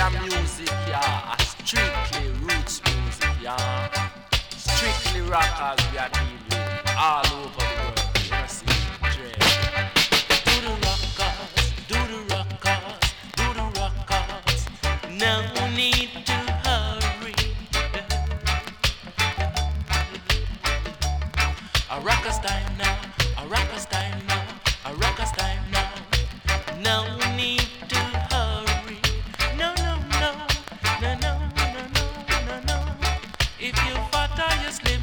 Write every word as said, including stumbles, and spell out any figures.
reggae music, yeah, a strictly roots music, yeah. Strictly rockers we are dealing with all over the world. You know, see, dread. Do the rockers, do the rockers, do the rockers. No need to hurry. A rockers time now, a rockers time now, a rockers time now. No need to hurry. No, no, no, no, no, no, no, no, no. If you fat or you sleep.